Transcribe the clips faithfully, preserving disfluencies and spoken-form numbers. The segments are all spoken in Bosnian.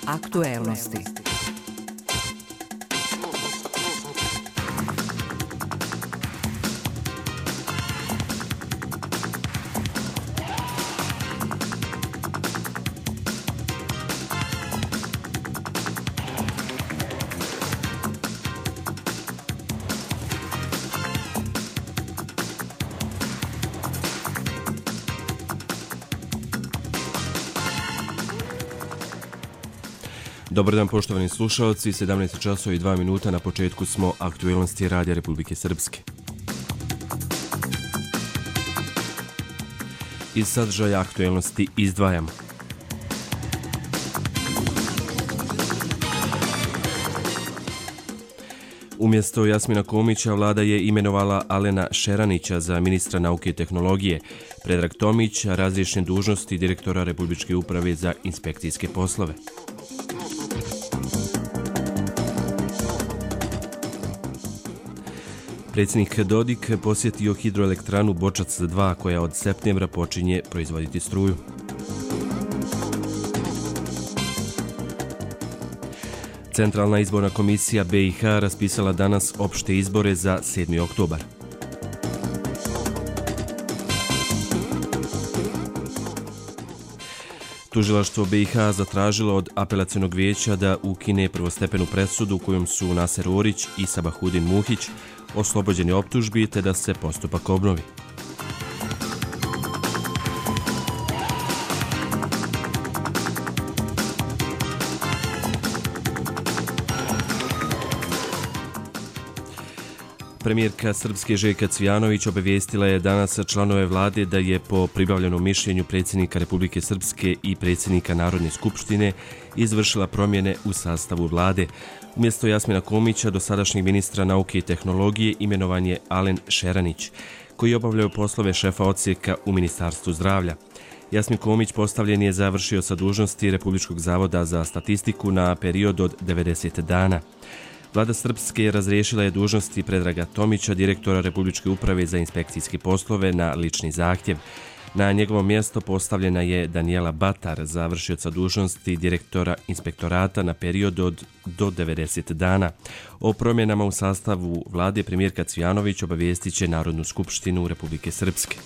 Aktuelnosti. Dobar dan poštovani slušalci, sedamnaest časova i dva minuta na početku smo aktuelnosti Radija Republike Srpske. Iz sadržaja aktuelnosti izdvajamo. Umjesto Jasmina Komića, vlada je imenovala Alena Šeranića za ministra nauke i tehnologije. Predrag Tomić razriješen dužnosti direktora Republičke uprave za inspekcijske poslove. Predsjednik Dodik posjetio hidroelektranu Bočac dva koja od septembra počinje proizvoditi struju. Centralna izborna komisija B i H raspisala danas opšte izbore za sedmi oktobar. Tužilaštvo B i H zatražilo od apelacionog vijeća da ukine prvostepenu presudu kojom su Naser Orić i Sabahudin Muhić oslobođeni optužbi te da se postupak obnovi. Premijerka Srpske Željka Cvijanović obavijestila je danas članove vlade da je po pribavljenom mišljenju predsjednika Republike Srpske i predsjednika Narodne skupštine izvršila promjene u sastavu vlade. Umjesto Jasmina Komića, dosadašnjeg ministra nauke i tehnologije, imenovan je Alen Šeranić, koji obavljaju poslove šefa odsjeka u Ministarstvu zdravlja. Jasmin Komić postavljen je završio sa dužnosti Republičkog zavoda za statistiku na period od devedeset dana. Vlada Srpske razriješila je dužnosti Predraga Tomića, direktora Republičke uprave za inspekcijske poslove, na lični zahtjev. Na njegovo mjesto postavljena je Danijela Batar, završioca dužnosti direktora inspektorata na period od do devedeset dana. O promjenama u sastavu vlade premijerka Cvijanović obavijestit će Narodnu skupštinu Republike Srpske.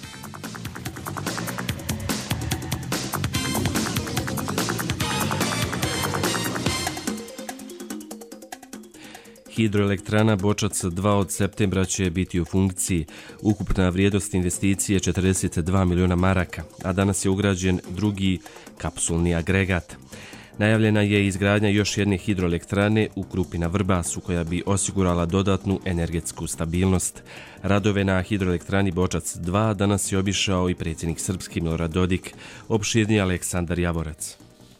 Hidroelektrana Bočac dva od septembra će biti u funkciji. Ukupna vrijednost investicije je četrdeset dva miliona maraka, a danas je ugrađen drugi kapsulni agregat. Najavljena je izgradnja još jedne hidroelektrane u Krupi na Vrbasu koja bi osigurala dodatnu energetsku stabilnost. Radove na hidroelektrani Bočac dva danas je obišao i predsjednik Srpske Milorad Dodik, opširniji Aleksandar Javorac.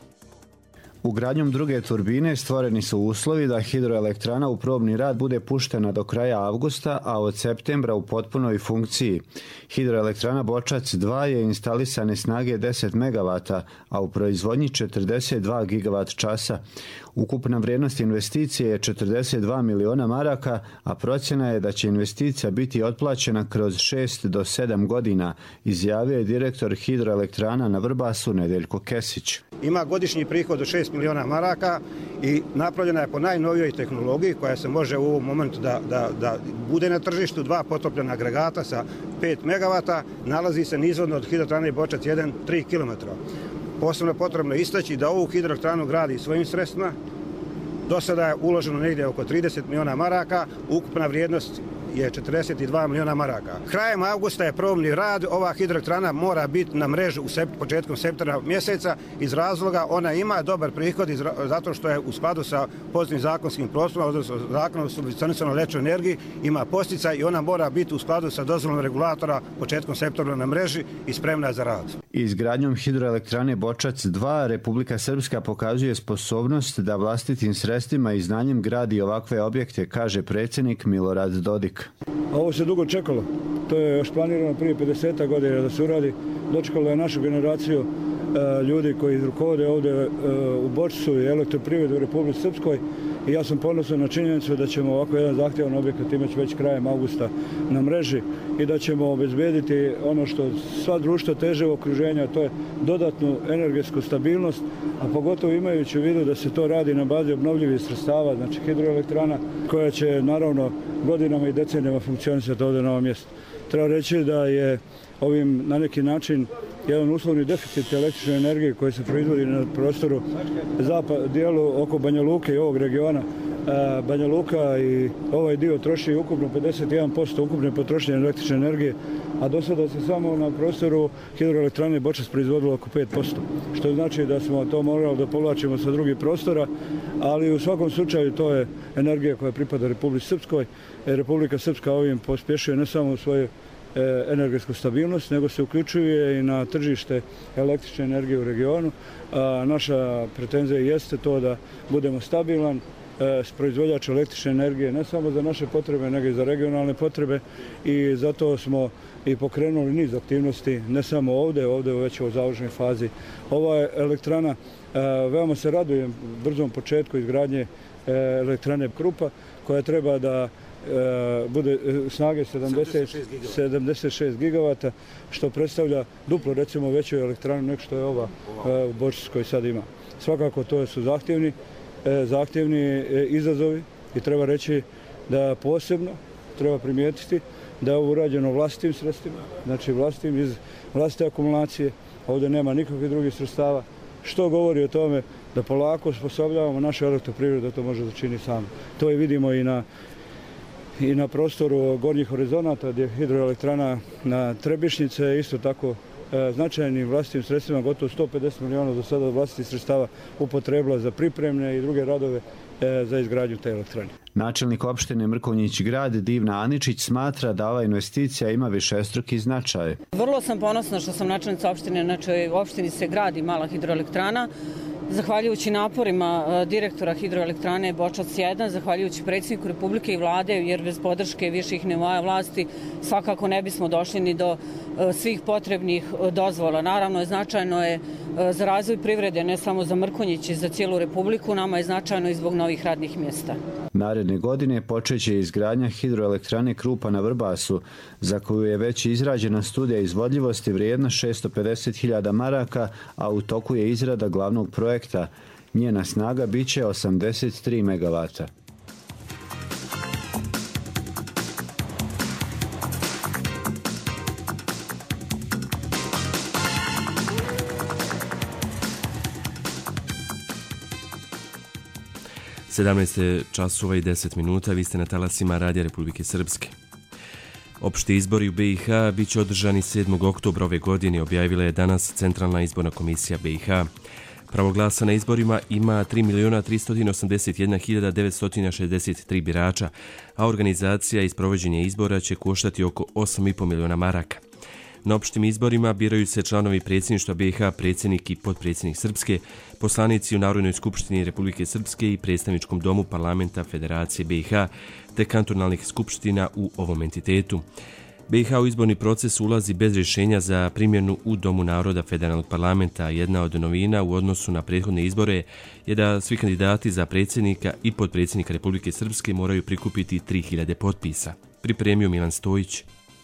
Ugradnjom druge turbine stvoreni su uslovi da hidroelektrana u probni rad bude puštena do kraja avgusta, a od septembra u potpunoj funkciji. Hidroelektrana Bočac dva je instalisane snage deset megavata, a u proizvodnji četrdeset dva gigavat časa. Ukupna vrijednost investicije je četrdeset dva miliona maraka, a procjena je da će investicija biti otplaćena kroz šest do sedam godina, izjavio je direktor hidroelektrana na Vrbasu Nedeljko Kesić. Ima godišnji prihod od šest miliona maraka i napravljena je po najnovijoj tehnologiji koja se može u ovom momentu da, da, da bude na tržištu. Dva potopljena agregata sa pet megavata, nalazi se nizvodno od hidroelektrane Bočac jedan tri kilometra. Posebno je potrebno istaći da ovu hidroelektranu gradi svojim sredstvima. Do sada je uloženo negdje oko trideset miliona maraka, ukupna vrijednost je četrdeset dva miliona maraka. Krajem avgusta je probni rad, ova hidroelektrana mora biti na mrežu u sept, početkom septembra mjeseca. Iz razloga ona ima dobar prihod iz, zato što je u skladu sa pozitivnim zakonskim prostorima, odnosno zakonom o subvencionisanoj električnoj energiji, ima posticaj i ona mora biti u skladu sa dozvolom regulatora početkom septembra na mreži i spremna za rad. Izgradnjom hidroelektrane Bočac dva Republika Srpska pokazuje sposobnost da vlastitim sredstvima i znanjem gradi ovakve objekte, kaže predsjednik Milorad Dodik. Ovo se dugo čekalo. To je još planirano prije pedeset godina da se uradi. Dočekalo je našu generaciju e, ljudi koji rukovode ovdje e, u Bočcu i elektroprivredu u Republici Srpskoj i ja sam ponosan na činjenicu da ćemo ovako jedan zahtjevan objekat imati već krajem augusta na mreži i da ćemo obezbediti ono što sva društva teže u okruženju, a to je dodatnu energetsku stabilnost, a pogotovo imajući u vidu da se to radi na bazi obnovljivih sredstava, znači hidroelektrana koja će naravno godinama i decenijama funkcionisati ovdje na ovom mjestu. Treba reći da je ovim na neki način jedan uslovni deficit električne energije koji se proizvodi na prostoru zapad, dijelu oko Banja Luke i ovog regiona. Banja Luka i ovaj dio troši ukupno pedeset jedan posto ukupne potrošnje električne energije, a do sada se samo na prostoru hidroelektrane Bočas proizvodilo oko pet posto, što znači da smo to morali da povlačimo sa drugih prostora, ali u svakom slučaju to je energija koja pripada Republici Srpskoj. Republika Srpska ovim pospješuje ne samo svoju energetsku stabilnost, nego se uključuje i na tržište električne energije u regionu. A naša pretenzija jeste to da budemo stabilan proizvođač električne energije, ne samo za naše potrebe, nego i za regionalne potrebe, i zato smo i pokrenuli niz aktivnosti, ne samo ovdje, ovdje već u završnoj fazi. Ova elektrana, veoma se radujem brzom početku izgradnje elektrane Krupa, koja treba da bude snage sedamdeset šest gigavata, što predstavlja duplo recimo veću elektranu nego što je ova u Bočiću koji sad ima. Svakako to su zahtjevni, zahtjevni izazovi i treba reći da posebno treba primijetiti da je ovo urađeno vlastitim sredstvima, znači vlastitim iz vlastite akumulacije, ovdje nema nikakvih drugih sredstava, što govori o tome da polako osposobljavamo našu elektroprivredu da to može da čini sam. To i vidimo i na i na prostoru Gornjih horizonata gdje je hidroelektrana na Trebišnjice isto tako značajnim vlastitim sredstvima, gotovo sto pedeset miliona do sada vlastitih sredstava upotrebila za pripremne i druge radove za izgradnju te elektrane. Načelnik opštine Mrkonjić Grad Divna Aničić smatra da ova investicija ima višestruki značaj. Vrlo sam ponosna što sam načelnica opštine, znači u opštini se gradi mala hidroelektrana. Zahvaljujući naporima direktora hidroelektrane Bočac jedan, zahvaljujući predsjedniku Republike i vlade, jer bez podrške viših nivoa vlasti svakako ne bismo došli ni do svih potrebnih dozvola. Naravno, značajno je za razvoj privrede, ne samo za Mrkonjić i za cijelu Republiku, nama je značajno i zbog novih radnih mjesta. Naredne godine počeće izgradnja hidroelektrane Krupa na Vrbasu, za koju je već izrađena studija izvodljivosti vrijedna šesto pedeset hiljada maraka, a u toku je izrada glavnog projekta. Njena snaga biće osamdeset tri megavata. sedamnaest časova i deset minuta, vi ste na talasima Radija Republike Srpske. Opšti izbori u B i H bit će održani sedmog oktobra ove godine, objavila je danas Centralna izborna komisija B i H. Pravo glasa na izborima ima tri miliona tristo osamdeset jedna hiljada devetsto šezdeset tri birača, a organizacija i sprovođenje izbora će koštati oko osam i po miliona maraka. Na opštim izborima biraju se članovi predsjedništva B i H, predsjednik i potpredsjednik Srpske, poslanici u Narodnoj skupštini Republike Srpske i predstavničkom domu parlamenta Federacije B i H, te kantonalnih skupština u ovom entitetu. B i H u izborni proces ulazi bez rješenja za primjenu u Domu naroda federalnog parlamenta. Jedna od novina u odnosu na prethodne izbore je da svi kandidati za predsjednika i potpredsjednika Republike Srpske moraju prikupiti tri hiljade potpisa. Pripremio Milan Stojić.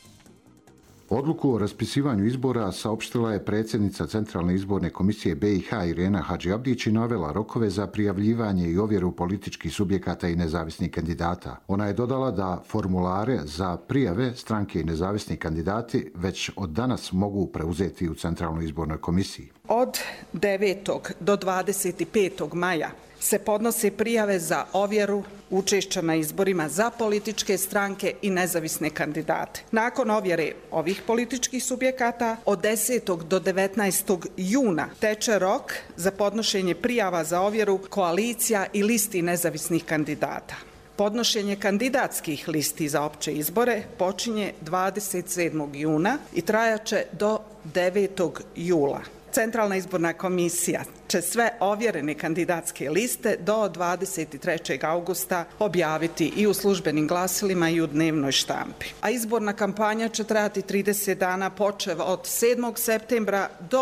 Odluku o raspisivanju izbora saopštila je predsjednica Centralne izborne komisije B i H Irena Hadžiabdić i navela rokove za prijavljivanje i ovjeru političkih subjekata i nezavisnih kandidata. Ona je dodala da formulare za prijave stranke i nezavisni kandidati već od danas mogu preuzeti u Centralnoj izbornoj komisiji. Od devetog do dvadeset petog maja se podnose prijave za ovjeru učešća na izborima za političke stranke i nezavisne kandidate. Nakon ovjere ovih političkih subjekata, od desetog do devetnaestog juna teče rok za podnošenje prijava za ovjeru koalicija i listi nezavisnih kandidata. Podnošenje kandidatskih listi za opće izbore počinje dvadeset sedmog juna i trajaće do devetog jula. Centralna izborna komisija će sve ovjerene kandidatske liste do dvadeset trećeg augusta objaviti i u službenim glasilima i u dnevnoj štampi. A izborna kampanja će trajati trideset dana počev od sedmog septembra do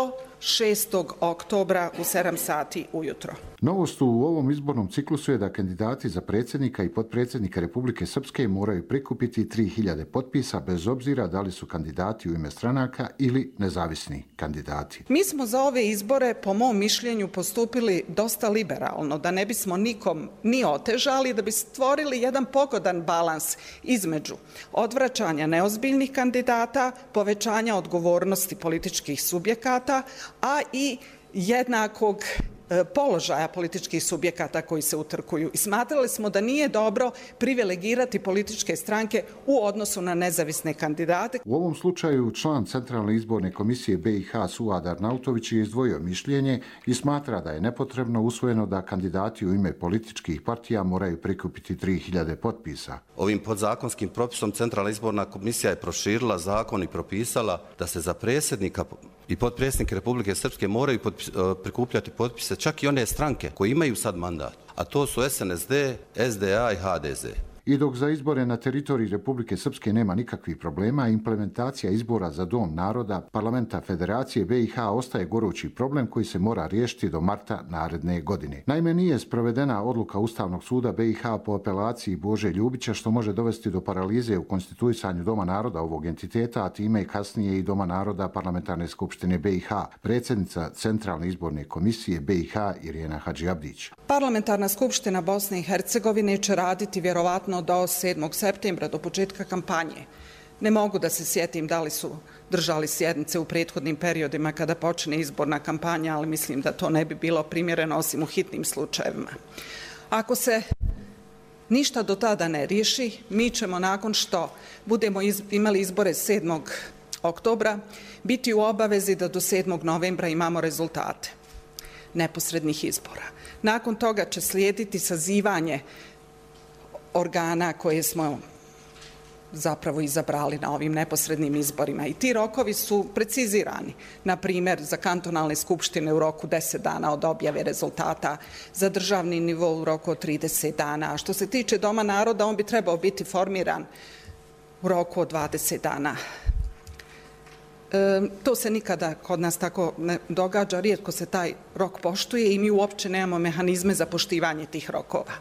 šestog oktobra u sedam sati ujutro. Novost u ovom izbornom ciklusu je da kandidati za predsjednika i potpredsjednika Republike Srpske moraju prikupiti tri hiljade potpisa bez obzira da li su kandidati u ime stranaka ili nezavisni kandidati. Mi smo za ove izbore, po mom mišljenju, postupili dosta liberalno, da ne bismo nikom ni otežali, da bi stvorili jedan pogodan balans između odvraćanja neozbiljnih kandidata, povećanja odgovornosti političkih subjekata, a i jednakog položaja političkih subjekata koji se utrkuju. I smatrali smo da nije dobro privilegirati političke stranke u odnosu na nezavisne kandidate. U ovom slučaju član Centralne izborne komisije B i H Suad Arnautović je izdvojio mišljenje i smatra da je nepotrebno usvojeno da kandidati u ime političkih partija moraju prikupiti tri hiljade potpisa. Ovim podzakonskim propisom Centralna izborna komisija je proširila zakon i propisala da se za predsjednika i potpredsjednike Republike Srpske moraju potpis, prikupljati potpise čak i one stranke koje imaju sad mandat, a to su S N S D, S D A i H D Z. I dok za izbore na teritoriji Republike Srpske nema nikakvih problema, implementacija izbora za Dom naroda Parlamenta Federacije B i H ostaje gorući problem koji se mora riješiti do marta naredne godine. Naime, nije sprovedena odluka Ustavnog suda B i H po apelaciji Bože Ljubića, što može dovesti do paralize u konstituisanju Doma naroda ovog entiteta, a time i kasnije i Doma naroda Parlamentarne skupštine B i H. Predsjednica Centralne izborne komisije B i H Irena Hadžiabdić. Parlamentarna skupština Bosne i Hercegovine će raditi vjerovatno do sedmog septembra, do početka kampanje. Ne mogu da se sjetim da li su držali sjednice u prethodnim periodima kada počne izborna kampanja, ali mislim da to ne bi bilo primjereno osim u hitnim slučajevima. Ako se ništa do tada ne riješi, mi ćemo nakon što budemo iz, imali izbore sedmog oktobra biti u obavezi da do sedmog novembra imamo rezultate neposrednih izbora. Nakon toga će slijediti sazivanje organa koje smo zapravo izabrali na ovim neposrednim izborima. I ti rokovi su precizirani. Na primjer, za kantonalne skupštine u roku deset dana od objave rezultata, za državni nivo u roku od trideset dana. A što se tiče Doma naroda, on bi trebao biti formiran u roku od dvadeset dana. E, to se nikada kod nas tako ne događa, rijetko se taj rok poštuje i mi uopće nemamo mehanizme za poštivanje tih rokova.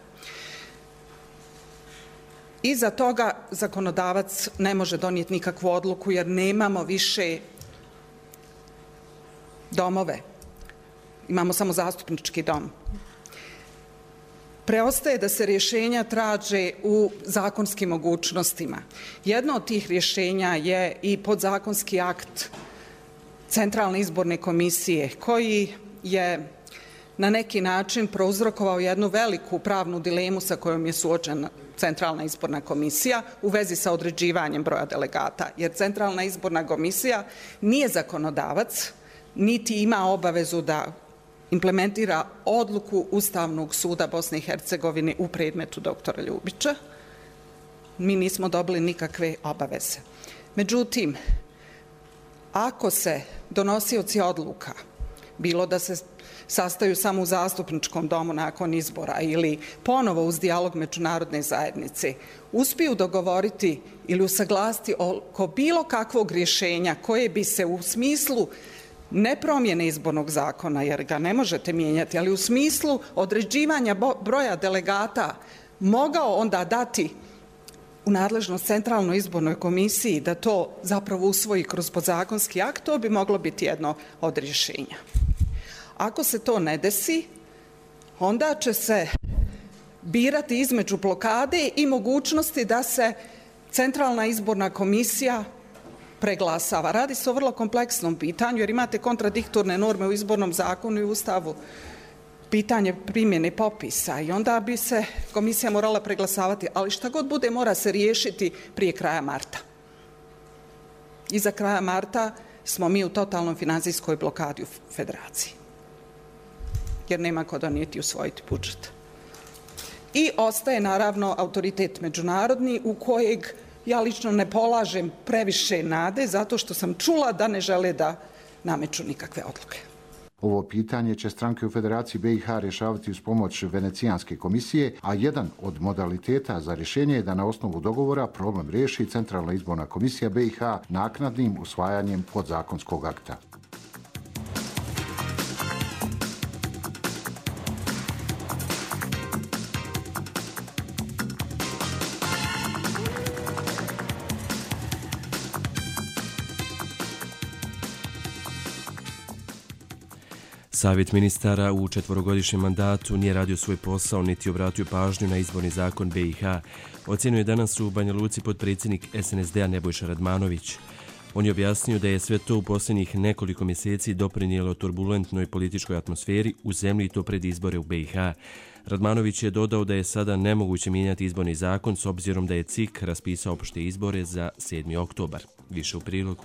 Iza toga zakonodavac ne može donijeti nikakvu odluku jer nemamo više domove. Imamo samo zastupnički dom. Preostaje da se rješenja traže u zakonskim mogućnostima. Jedno od tih rješenja je i podzakonski akt Centralne izborne komisije koji je na neki način prouzrokovao jednu veliku pravnu dilemu sa kojom je suočena Centralna izborna komisija u vezi sa određivanjem broja delegata. Jer Centralna izborna komisija nije zakonodavac, niti ima obavezu da implementira odluku Ustavnog suda Bosne i Hercegovine u predmetu doktora Ljubića. Mi nismo dobili nikakve obaveze. Međutim, ako se donosioci odluka, bilo da se sastaju samo u zastupničkom domu nakon izbora ili ponovo uz dijalog međunarodne zajednice, uspiju dogovoriti ili usaglasiti oko bilo kakvog rješenja koje bi se u smislu ne promjene izbornog zakona, jer ga ne možete mijenjati, ali u smislu određivanja broja delegata mogao onda dati u nadležnost Centralnoj izbornoj komisiji da to zapravo usvoji kroz podzakonski akt, to bi moglo biti jedno od rješenja. Ako se to ne desi, onda će se birati između blokade i mogućnosti da se Centralna izborna komisija preglasava. Radi se o vrlo kompleksnom pitanju jer imate kontradiktorne norme u izbornom zakonu i Ustavu, pitanje primjene popisa i onda bi se komisija morala preglasavati, ali šta god bude mora se riješiti prije kraja marta. Iza kraja marta smo mi u totalnom financijskoj blokadi u federaciji, jer nema ko donijeti i usvojiti budžet. I ostaje naravno autoritet međunarodni u kojeg ja lično ne polažem previše nade zato što sam čula da ne žele da nameću nikakve odluke. Ovo pitanje će stranke u Federaciji B i H rješavati uz pomoć Venecijanske komisije, a jedan od modaliteta za rješenje je da na osnovu dogovora problem riješi Centralna izborna komisija B i H naknadnim usvajanjem podzakonskog akta. Savjet ministara u četvorogodišnjem mandatu nije radio svoj posao niti obratio pažnju na izborni zakon B i H, ocjenjuje danas u Banja Luci potpredsjednik S N S D-a Nebojša Radmanović. On je objasnio da je sve to u posljednjih nekoliko mjeseci doprinijelo turbulentnoj političkoj atmosferi u zemlji i to pred izbore u B i H. Radmanović je dodao da je sada nemoguće mijenjati izborni zakon s obzirom da je C I K raspisao opšte izbore za sedmi oktobar. Više u prilogu.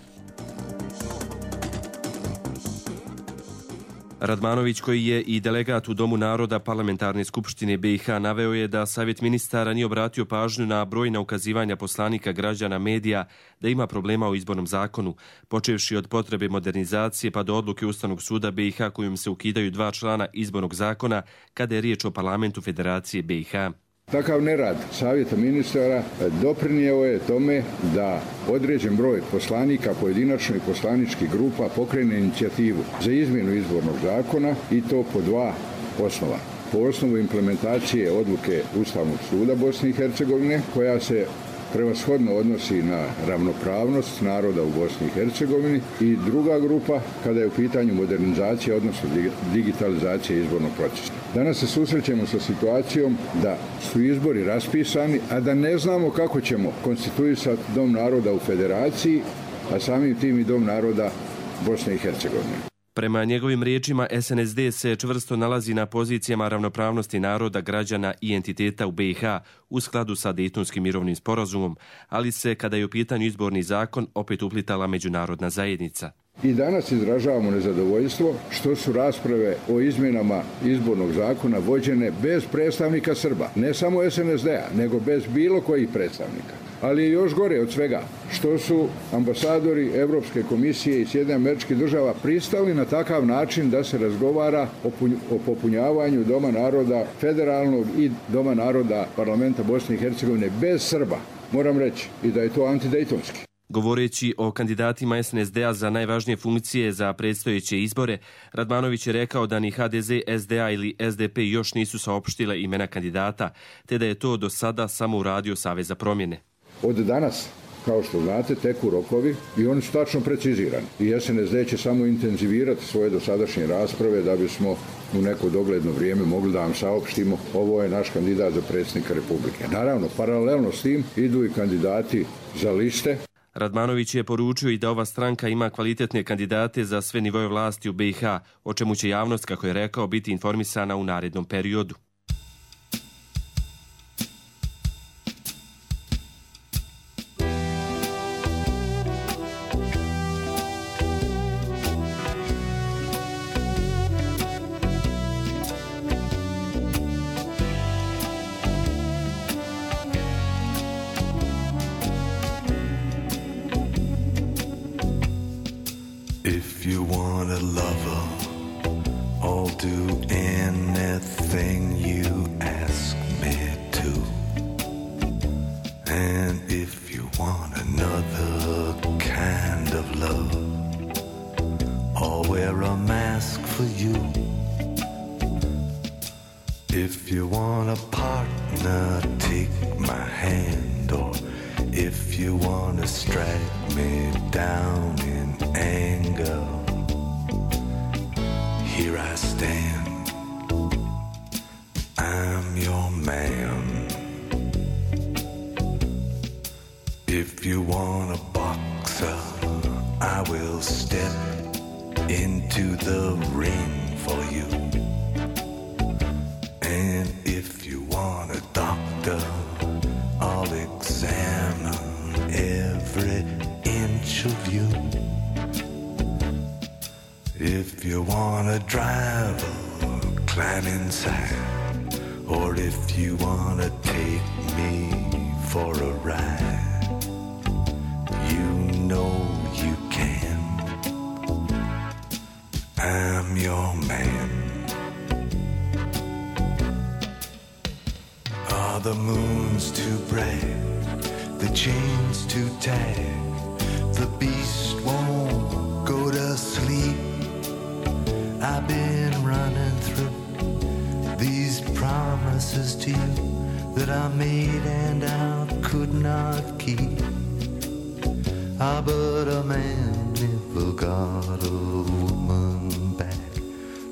Radmanović, koji je i delegat u Domu naroda Parlamentarne skupštine B i H, naveo je da Savjet ministara nije obratio pažnju na brojna ukazivanja poslanika, građana, medija da ima problema u izbornom zakonu, počevši od potrebe modernizacije pa do odluke Ustavnog suda B i H kojom se ukidaju dva člana izbornog zakona kada je riječ o parlamentu Federacije B i H. Takav nerad Savjeta ministara doprinijeo je tome da određen broj poslanika, pojedinačno i poslaničkih grupa pokrene inicijativu za izmjenu izbornog zakona i to po dva osnova. Po osnovu implementacije odluke Ustavnog suda Bosne i Hercegovine koja se prevashodno odnosi na ravnopravnost naroda u Bosni i Hercegovini i druga grupa kada je u pitanju modernizacija, odnosno digitalizacija izbornog procesa. Danas se susrećemo sa situacijom da su izbori raspisani, a da ne znamo kako ćemo konstituisati Dom naroda u Federaciji, a samim tim i Dom naroda Bosne i Hercegovine. Prema njegovim riječima, S N S D se čvrsto nalazi na pozicijama ravnopravnosti naroda, građana i entiteta u B i H u skladu sa Dejtonskim mirovnim sporazumom, ali se, kada je u pitanju izborni zakon, opet uplitala međunarodna zajednica. I danas izražavamo nezadovoljstvo što su rasprave o izmjenama izbornog zakona vođene bez predstavnika Srba. Ne samo S N S D-a, nego bez bilo kojih predstavnika. Ali je još gore od svega što su ambasadori Evropske komisije i Sjedinjenih Američkih Država pristali na takav način da se razgovara o popunjavanju Doma naroda federalnog i Doma naroda parlamenta Bosne i Hercegovine bez Srba. Moram reći i da je to antidejtonski. Govoreći o kandidatima S N S D-a za najvažnije funkcije za predstojeće izbore, Radmanović je rekao da ni H D Z, S D A ili S D P još nisu saopštile imena kandidata, te da je to do sada samo uradio Savez za promjene. Od danas, kao što znate, teku rokovi i oni su tačno precizirani. I S N S D će samo intenzivirati svoje dosadašnje rasprave da bismo u neko dogledno vrijeme mogli da vam saopštimo ovo je naš kandidat za predsjednika Republike. Naravno, paralelno s tim idu i kandidati za liste. Radmanović je poručio i da ova stranka ima kvalitetne kandidate za sve nivoje vlasti u B i H, o čemu će javnost, kako je rekao, biti informisana u narednom periodu.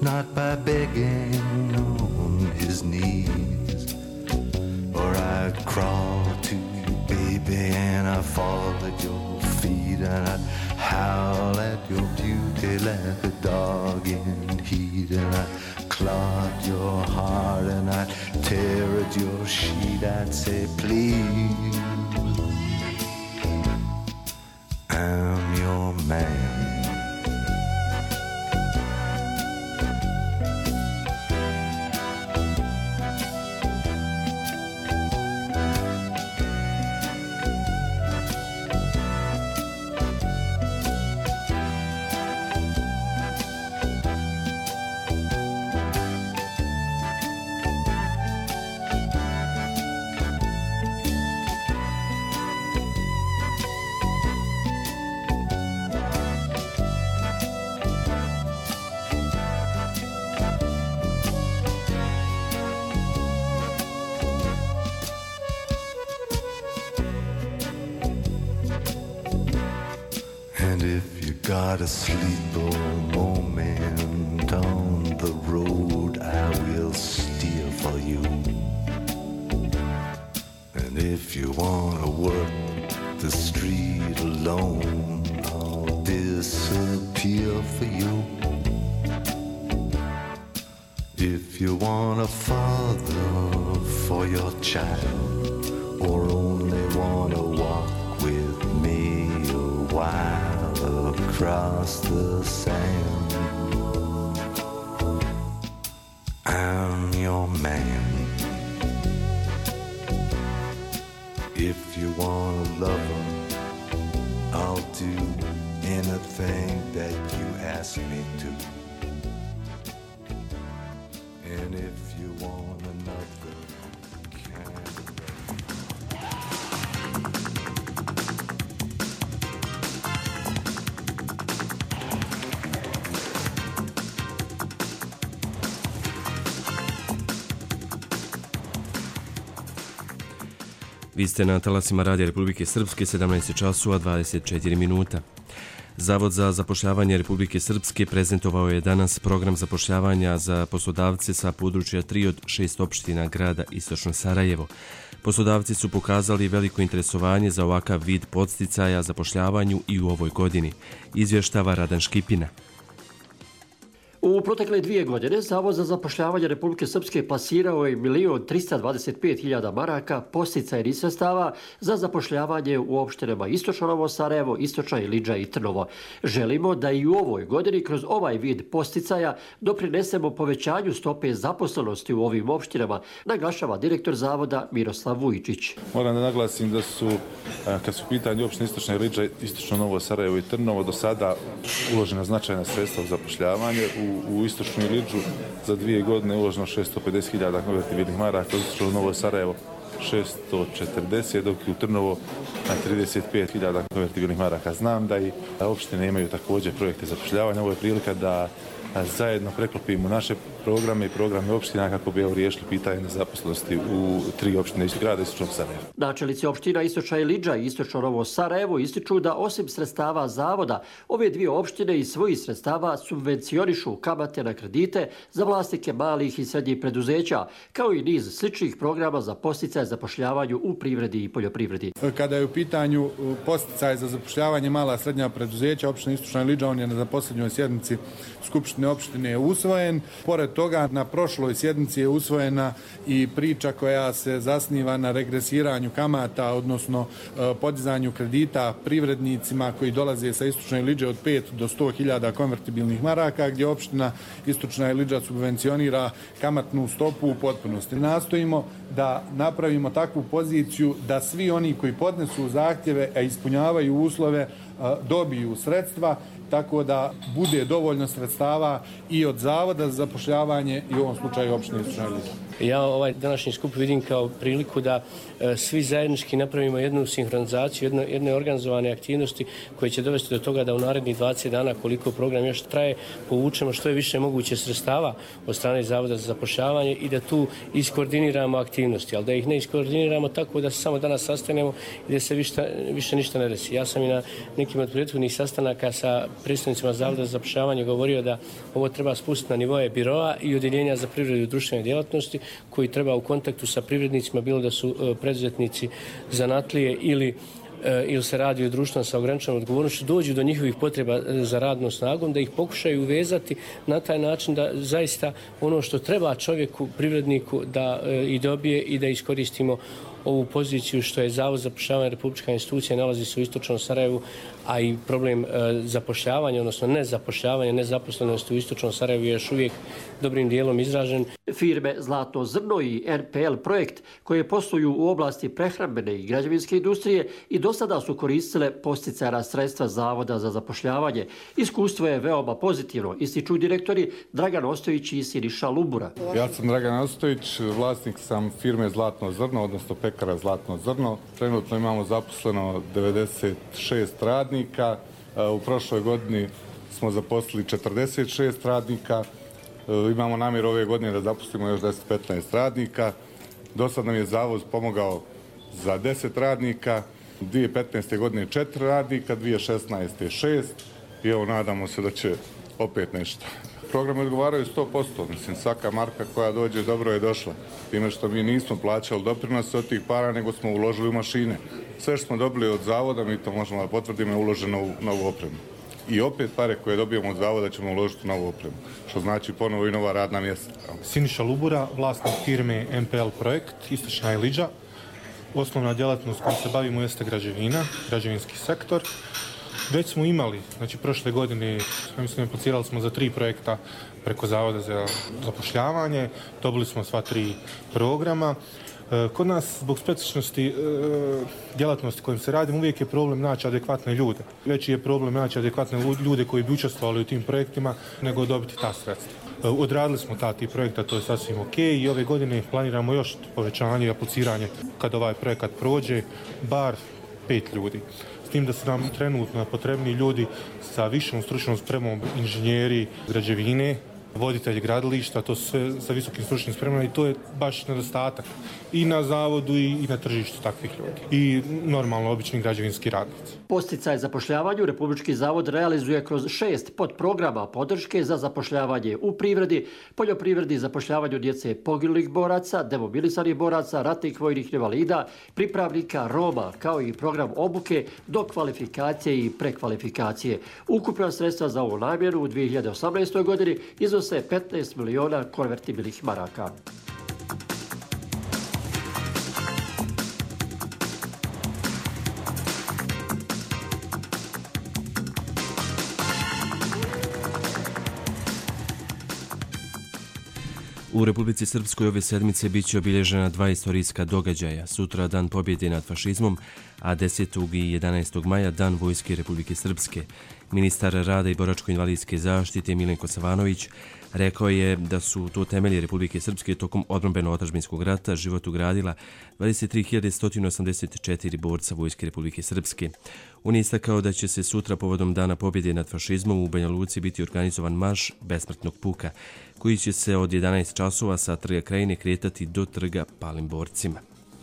not by begging on his knees, or I'd crawl to you, baby, and I'd fall at your feet, and I'd howl at your beauty like a dog in heat, and I'd clog your heart, and I'd tear at your sheet. I'd say, please, I'm your man. And if you got a sleeper moment on the road, I will steer for you. And if you wanna work the street alone, I'll disappear for you. If you want a father for your child, or only wanna walk with me a while across the sand, I'm your man. If you want a lover, I'll do anything that you ask me to. And if you want another kind of Vi ste na talasima Radija Republike Srpske, sedamnaest časova dvadeset četiri minuta. Zavod za zapošljavanje Republike Srpske prezentovao je danas program zapošljavanja za poslodavce sa područja tri od šest opština grada Istočno Sarajevo. Poslodavci su pokazali veliko interesovanje za ovakav vid podsticaja zapošljavanju i u ovoj godini, izvještava Radan Škipina. U protekle dvije godine Zavod za zapošljavanje Republike Srpske plasirao je milion trista dvadeset pet hiljada maraka podsticajnih sredstava za zapošljavanje u opštinama Istočno Novo Sarajevo, Istočna Ilidža i Trnovo. Želimo da i u ovoj godini kroz ovaj vid podsticaja doprinesemo povećanju stope zaposlenosti u ovim opštinama, naglašava direktor Zavoda Miroslav Vujčić. Moram da naglasim da su, kad su pitanje opštine Istočna Ilidža, Istočno Novo Sarajevo i Trnovo, do sada uložena značajna sredstva u zapošljavanje. U U Istočnu Ilidžu za dvije godine uloženo šesto pedeset hiljada konvertibilnih maraka, u Istočno Novo Sarajevo šesto četrdeset, dok i u Trnovo na trideset pet hiljada konvertibilnih maraka. Znam da i opštine imaju također projekte zapošljavanja. Ovo je prilika da zajedno preklopimo naše programe i programe opština kako bi riješili pitanje nezaposlenosti u tri opštine grada Istočnog Sarajeva. Načelnici opština Istočna Ilidža i Istočno Novo Sarajevo ističu da osim sredstava zavoda, ove dvije opštine iz svojih sredstava subvencionišu kamate na kredite za vlasnike malih i srednjih preduzeća, kao i niz sličnih programa za podsticaj zapošljavanju u privredi i poljoprivredi. Kada je u pitanju podsticaj za zapošljavanje mala i srednja preduzeća, opština Istočna Ilidža, on je na posljednjoj sjednici Skupštine opštine je usvojen. Pored toga, na prošloj sjednici je usvojena i priča koja se zasniva na regresiranju kamata, odnosno podizanju kredita privrednicima koji dolaze sa Istočne Ilidže od pet do sto hiljada konvertibilnih maraka, gdje opština Istočna Ilidža subvencionira kamatnu stopu u potpunosti. Nastojimo da napravimo takvu poziciju da svi oni koji podnesu zahtjeve, a ispunjavaju uslove, dobiju sredstva, tako da bude dovoljno sredstava i od Zavoda za zapošljavanje i u ovom slučaju opštine Istočna Ilidža. Ja ovaj današnji skup vidim kao priliku da e, svi zajednički napravimo jednu sinhronizaciju, jedno, jedne organizovane aktivnosti koje će dovesti do toga da u narednih dvadeset dana, koliko program još traje, povučemo što je više moguće sredstava od strane Zavoda za zapošljavanje i da tu iskoordiniramo aktivnosti, ali da ih ne iskoordiniramo tako da se samo danas sastanemo i da se više, više ništa ne desi. Ja sam i na nekim od prethodnih sastanaka sa predstavnicima Zavoda za zapošljavanje govorio da ovo treba spustiti na nivoje biroa i odjeljenja za privredu i društvene djelatnosti koji treba u kontaktu sa privrednicima, bilo da su e, preduzetnici, zanatlije ili ili se radi o društvu sa ograničenom odgovornošću, dođu do njihovih potreba za radnom snagom, da ih pokušaju uvezati na taj način da zaista ono što treba čovjeku, privredniku da i dobije i da iskoristimo ovu poziciju što je Zavod za zapošljavanje republička institucija, nalazi se u istočnom Sarajevu, a i problem zapošljavanja, odnosno nezapošljavanja, nezaposlenosti u istočnom Sarajevu je još uvijek dobrim dijelom izražen. Firme Zlatno zrno i N P L projekt koje posluju u oblasti prehrambene i građevinske industrije i do sada su koristile posticajna sredstva Zavoda za zapošljavanje. Iskustvo je veoma pozitivno, ističu direktori Dragan Ostojić i Siniša Lubura. Ja sam Dragan Ostojić, vlasnik sam firme Zlatno zrno, odnosno pekara Zlatno zrno. Trenutno imamo zaposleno devedeset šest radnika. U prošloj godini smo zaposlili četrdeset šest radnika. Imamo namjer ove godine da zaposlimo još deset do petnaest radnika. Do sad nam je Zavod pomogao za deset radnika. dvije tisuće petnaeste. godine četiri radnika, dvije tisuće šesnaeste. šest i evo nadamo se da će opet nešto. Programi odgovaraju sto posto, mislim svaka marka koja dođe dobro je došla. Time što mi nismo plaćali doprinose od tih para, nego smo uložili u mašine. Sve što smo dobili od Zavoda, mi to možemo da potvrdimo, je uloženo u novu opremu. I opet pare koje dobijemo od Zavoda ćemo uložiti u novu opremu, što znači ponovo i nova radna mjesta. Siniša Lubura, vlasnik firme N P L projekt, Istočna Iliđa. Osnovna djelatnost kojom se bavimo jeste građevina, građevinski sektor. Već smo imali, znači prošle godine, mislim, aplicirali smo za tri projekta preko Zavoda za zapošljavanje, dobili smo sva tri programa. Kod nas, zbog specičnosti djelatnosti kojim se radimo, uvijek je problem naći adekvatne ljude. Veći je problem naći adekvatne ljude koji bi učestvovali u tim projektima nego dobiti ta sredstva. Odradili smo ta ti projekta, to je sasvim ok i ove godine planiramo još povećanje i apliciranje kad ovaj projekat prođe, bar pet ljudi. S tim da su nam trenutno potrebni ljudi sa višom stručnom spremom, inženjeri građevine, voditelji gradilišta, to su sve sa visokim stručnim spremama i to je baš nedostatak i na zavodu i na tržištu takvih ljudi. I normalno obični građevinski radnici. Posticaj zapošljavanju Republički zavod realizuje kroz šest podprograma podrške za zapošljavanje u privredi, poljoprivredi, zapošljavanju djece poginulih boraca, demobilisanih boraca, ratnih vojnih invalida, pripravnika, Roma, kao i program obuke do kvalifikacije i prekvalifikacije. Ukupna sredstva za ovu namjenu u dvije hiljade osamnaestoj. godini iznose petnaest miliona konvertibilnih maraka. U Republici Srpskoj ove sedmice bit će obilježena dva istorijska događaja. Sutra dan pobjede nad fašizmom, a desetog i jedanaestog maja dan Vojske Republike Srpske. Ministar rada i boračko-invalidske zaštite Milenko Savanović rekao je da su to temelje Republike Srpske tokom odbrambeno-otadžbinskog rata život ugradila dvadeset tri hiljade sto osamdeset četiri borca Vojske Republike Srpske. On je istakao da će se sutra povodom dana pobjede nad fašizmom u Banja Luci biti organizovan marš besmrtnog puka, koji će se od jedanaest časova sa Trga Krajine kretati do Trga Palim borcima.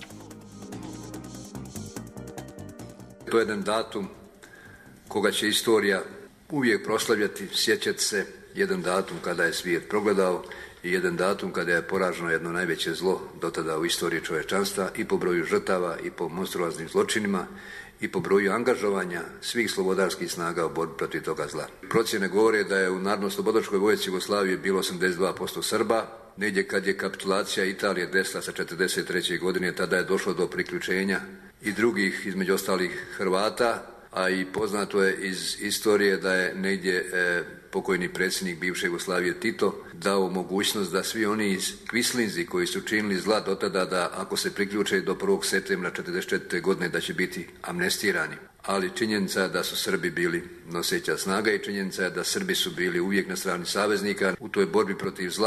To je jedan datum koga će istorija uvijek proslavljati, sjećati se, jedan datum kada je svijet progledao i jedan datum kada je poraženo jedno najveće zlo dotada u istoriji čovječanstva i po broju žrtava i po monstruoznim zločinima i po broju angažovanja svih slobodarskih snaga u borbi protiv toga zla. Procjene govore da je u Narodno-slobodačkoj vojsci Jugoslavije bilo osamdeset dva posto Srba, negdje kad je kapitulacija Italije desila sa četrdeset treće. godine, tada je došlo do priključenja i drugih, između ostalih Hrvata, a i poznato je iz istorije da je negdje e, pokojni predsjednik bivše Jugoslavije Tito dao mogućnost da svi oni iz kvislinzi koji su činili zla do tada da ako se priključe do prvog septembra četrdeset četvrte. godine da će biti amnestirani. Ali činjenica je da su Srbi bili noseća snaga i činjenica je da Srbi su bili uvijek na strani saveznika u toj borbi protiv zla.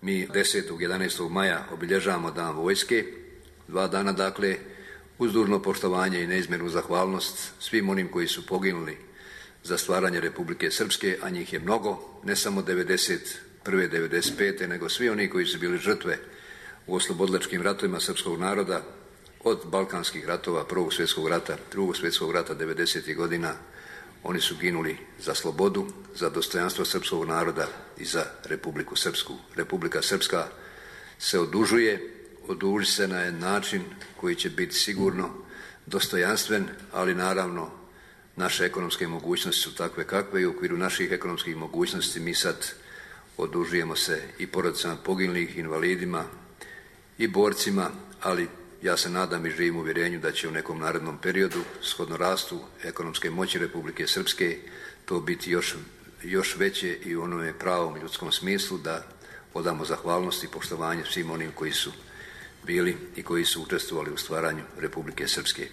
Mi desetog i jedanaestog maja obilježavamo Dan vojske, dva dana dakle, uz dužno poštovanje i neizmjernu zahvalnost svim onim koji su poginuli za stvaranje Republike Srpske, a njih je mnogo, ne samo devedeset prve. devedeset pete. nego svi oni koji su bili žrtve u oslobodilačkim ratovima srpskog naroda, od balkanskih ratova, Prvog svjetskog rata, Drugog svjetskog rata devedesetih godina. Oni su ginuli za slobodu, za dostojanstvo srpskog naroda i za Republiku Srpsku. Republika Srpska se odužuje, oduži se na jedan način koji će biti sigurno dostojanstven, ali naravno naše ekonomske mogućnosti su takve kakve i u okviru naših ekonomskih mogućnosti mi sad odužujemo se i porodicama poginulih, invalidima i borcima, ali ja se nadam i živim u uvjerenju da će u nekom narednom periodu, shodno rastu ekonomske moći Republike Srpske, to biti još, još veće i u onome pravom ljudskom smislu da odamo zahvalnost i poštovanje svim onim koji su bili i koji su učestvovali u stvaranju Republike Srpske.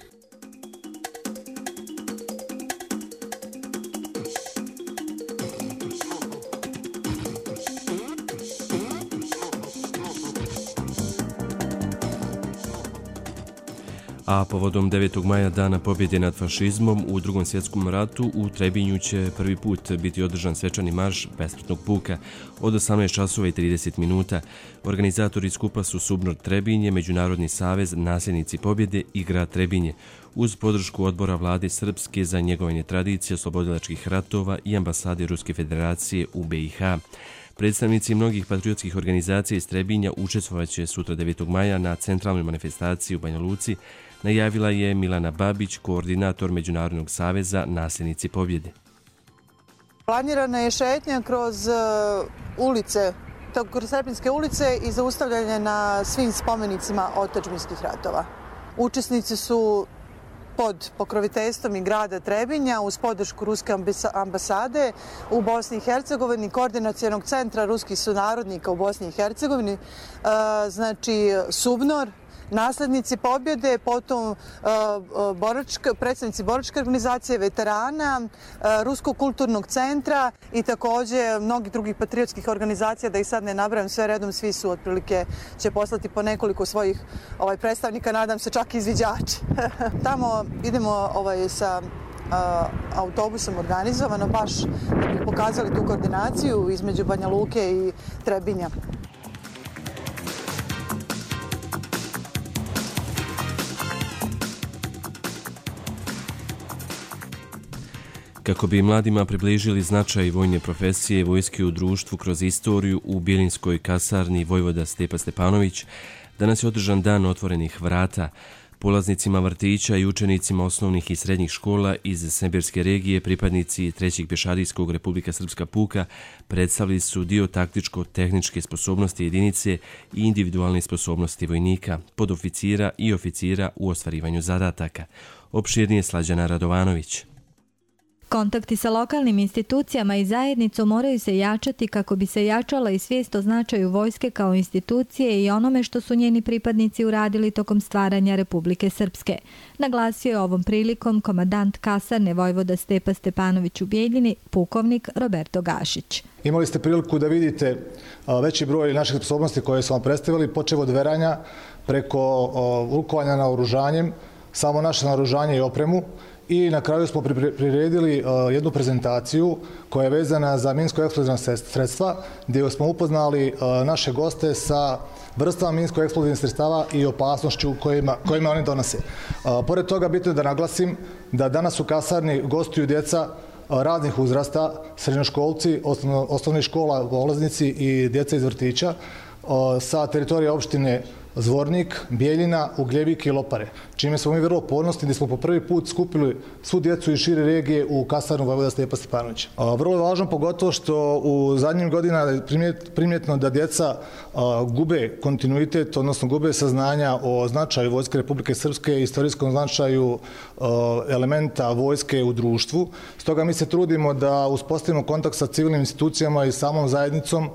A povodom devetog maja, dana pobjede nad fašizmom u Drugom svjetskom ratu, u Trebinju će prvi put biti održan svečani marš besmrtnog puka od osamnaest časova i trideset minuta. Organizatori skupa su Subnor Trebinje, Međunarodni savez Nasljednici pobjede i grad Trebinje, uz podršku odbora vlade Srpske za njegovanje tradicije oslobodilačkih ratova i ambasade Ruske federacije u B i H. Predstavnici mnogih patriotskih organizacija iz Trebinja učestvovaće sutra devetog maja na centralnoj manifestaciji u Banja Luci, najavila je Milana Babić, koordinator Međunarodnog saveza Nasljednici pobjede. Planirana je šetnja kroz ulice, kroz Trebinjske ulice i zaustavljanje na svim spomenicima otadžbinskih ratova. Učesnici su pod pokroviteljstvom i grada Trebinja uz podršku Ruske ambasade u Bosni i Hercegovini, Koordinacionog centra ruskih sunarodnika u Bosni i Hercegovini, znači Subnor, Nasljednici pobjede, potom boračka, predstavnici boračke organizacije, veterana, Ruskog kulturnog centra i također mnogih drugih patriotskih organizacija, da ih sad ne nabrajam sve redom, svi su otprilike će poslati po nekoliko svojih ovaj, predstavnika, nadam se čak i izviđači. Tamo idemo ovaj, sa a, autobusom organizovano, baš da bi pokazali tu koordinaciju između Banja Luke i Trebinja. Kako bi mladima približili značaj vojne profesije vojske u društvu kroz istoriju, u Bjelinskoj kasarni vojvoda Stepa Stepanović danas je održan dan otvorenih vrata. Polaznicima vrtića i učenicima osnovnih i srednjih škola iz Semberske regije, pripadnici trećeg pješadijskog Republika Srpska puka, predstavili su dio taktičko-tehničke sposobnosti jedinice i individualne sposobnosti vojnika, podoficira i oficira u ostvarivanju zadataka. Opširnije Slađana Radovanović. Kontakti sa lokalnim institucijama i zajednicom moraju se jačati kako bi se jačala i svijest o značaju vojske kao institucije i onome što su njeni pripadnici uradili tokom stvaranja Republike Srpske. Naglasio je ovom prilikom komandant kasarne vojvoda Stepa Stepanović u Bijeljini, pukovnik Roberto Gašić. Imali ste priliku da vidite veći broj naših sposobnosti koje su vam predstavili, počev od veranja preko rukovanja naoružanjem, samo naše naoružanje i opremu. I na kraju smo priredili jednu prezentaciju koja je vezana za minsko-eksplozivna sredstva, gdje smo upoznali naše goste sa vrstama minsko-eksplozivnih sredstava i opasnošću kojima, kojima oni donose. Pored toga, bitno je da naglasim da danas u kasarni gostuju djeca raznih uzrasta, srednjoškolci, osnovnih škola, polaznici i djeca iz vrtića sa teritorije opštine Zvornik, Bijeljina, Ugljevik i Lopare, čime smo mi vrlo ponosni da smo po prvi put skupili svu djecu iz šire regije u kasarnu vojvoda Stepa Stepanovića. Vrlo je važno pogotovo što u zadnjim godinama je primjetno da djeca gube kontinuitet, odnosno gube saznanja o značaju Vojske Republike Srpske i istorijskom značaju elementa vojske u društvu. Stoga mi se trudimo da uspostavimo kontakt sa civilnim institucijama i samom zajednicom